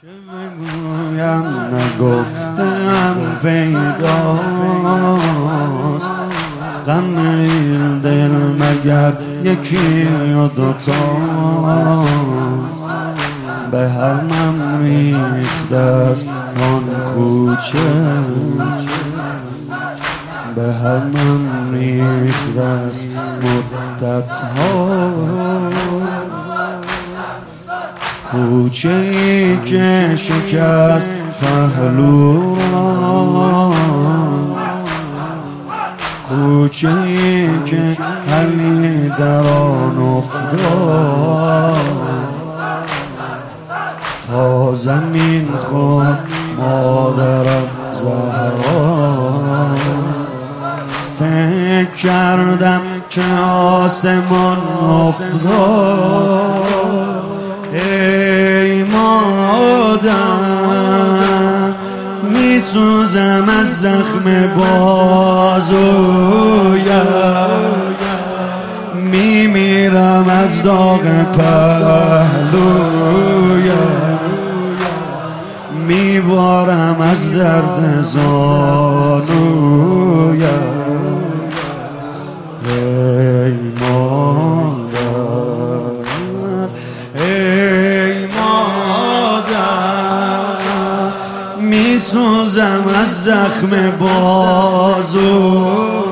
چه بگویم نگفتم پیداست غم این دل مگر یکی و دوتاست به همم ریخته است آن کوچه به همم ریخته است مدت‌ها کوچه ای که شکست پهلو را کوچه ای که علی در آن افتاد تا زمین خورد مادرم زهرا فکر کردم که آسمان افتاد ای مادر میسوزم از زخم بازویم میمیرم از داغ پهلویم میبارم از درد زانویم ای مادر ای مادر میسوزم از زخم بازو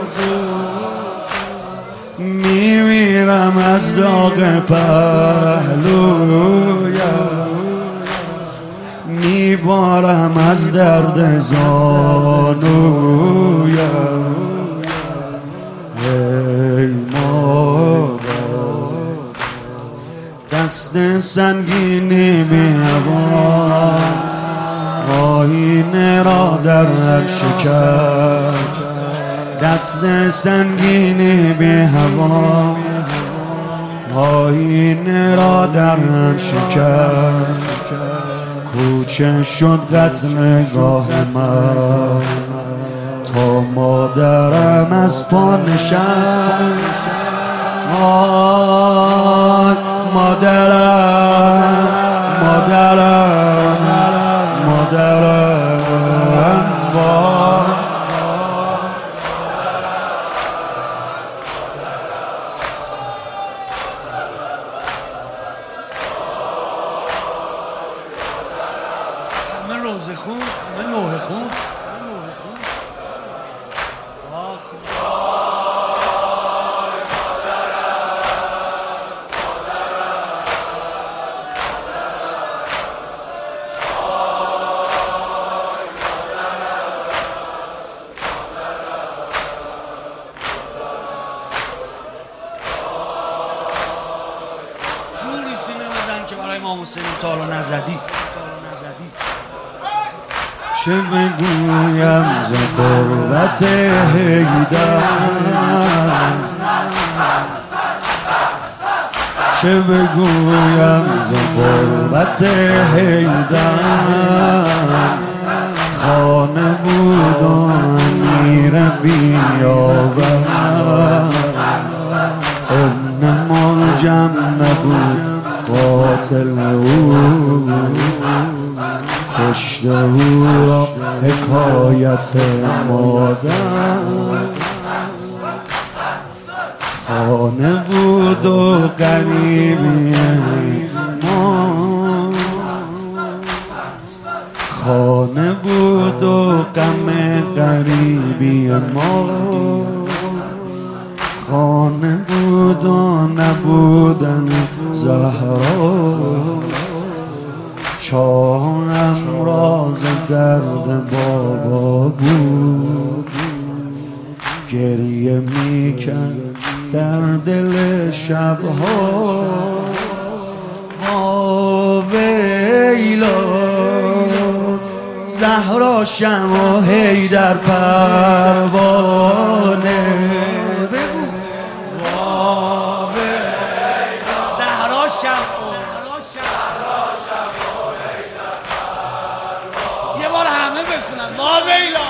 میمیرم از داغ پهلویم میبارم از درد زانویم ای مادر دست سنگینی بی هوا آینه را در شکست دست سنگینی بی هوا آینه را در شکست کوچه شد قتل گاه من تا مادرم از پا نشست آی مادرم مادرم مادرم همه روزه خون همه نوحه خون جوری سینه بزن که برای امام حسین تا حالا نزدی چه بگویم ز قربت حیدر چه بگویم ز قربت حیدر خانه بود و امیر بیاور ابن ملجم نبود قاتل او کشته او را حکایت مادر خانه بود و غریبی ما خانه بود و غم غریبی ما خانه بود و نبودن زهرا چاهم راز درد بابا بود گریه میکرد در دل شبها ویلا زهرا شمع حیدر پروانه بگو زهرا شمع یه بار همه بخونن وا ویلا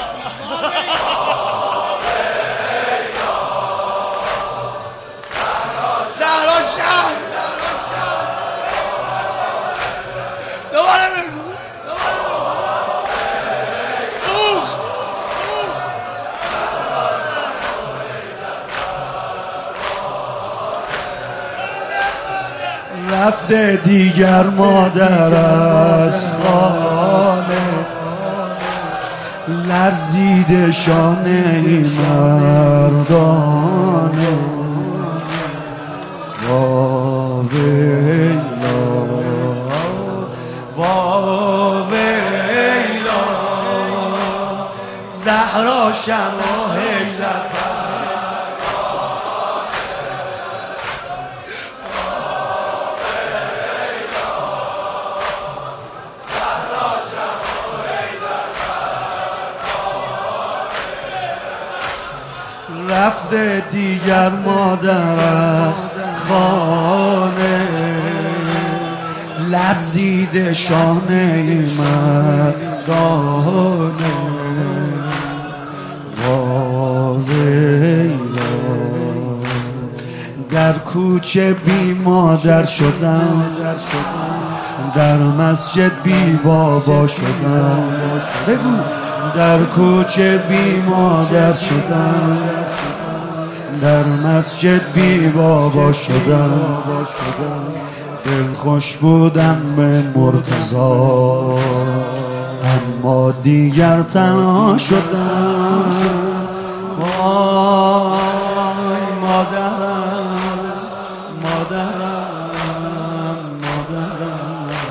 زهرا شمع دوباره بگو رفته دیگر مادر از خانه، لرزیده شانه مردانه. واویلا واویلا زهرا شما حیدر رفته دیگر مادر از خانه، لرزیده شانه مردانه. واویلا در کوچه بی مادر شدم، در مسجد بی بابا شدم. بگو در کوچه بی مادر شدم، در مسجد بی بابا شدم. دل خوش بودم به مرتضا، اما دیگر تنها شدم. وای مادرم مادرم مادرم.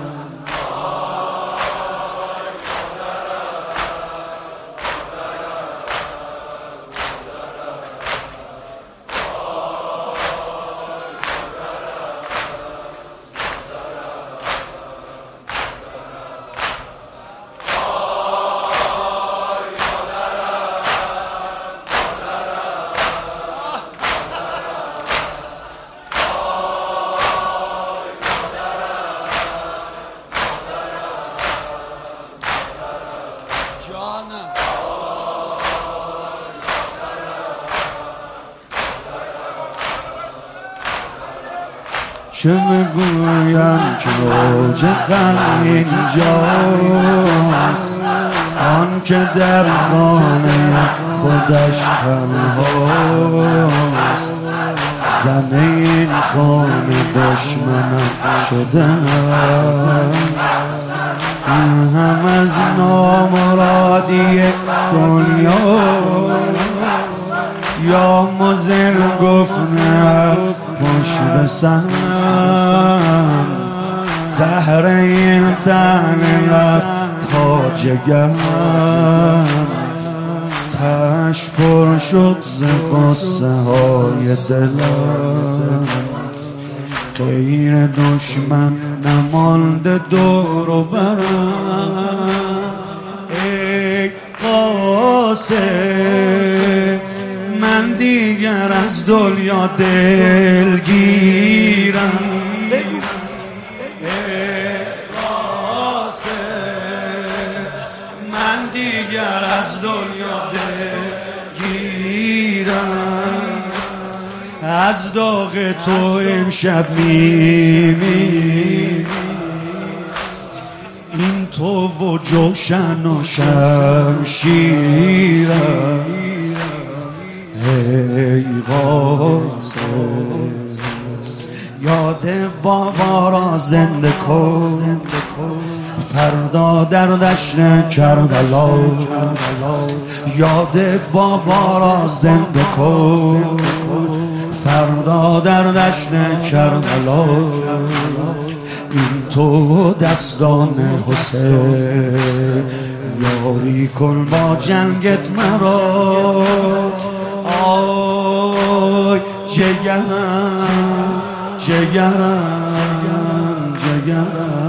چه بگویم که موج غم اینجاست، آن که در خانه خودش تنهاست. زن این خانه دشمنم شدم، این هم از نامرادی دنیاست. یا مزل گفت نه پشت سرم، زهر این تن رفت تا جگرم. تش پر شد ز قصه های دلم، غیر دشمن نمانده دور و برم. ای قاسم من دیگر از دنیا دلگیرم. ای قاسم من دیگر از دنیا دلگیرم. از داغ تو امشب میمیرم، این تو و جوشن و شمشیرم. ای قاسم یاد بابا را زنده کن، فردا در دشت کربلا. یاد بابا را زنده کن، فردا در دشت کربلا. این تو دستان حسین، یاری کن با جنگت مرا. آی جگرم جگرم جگرم.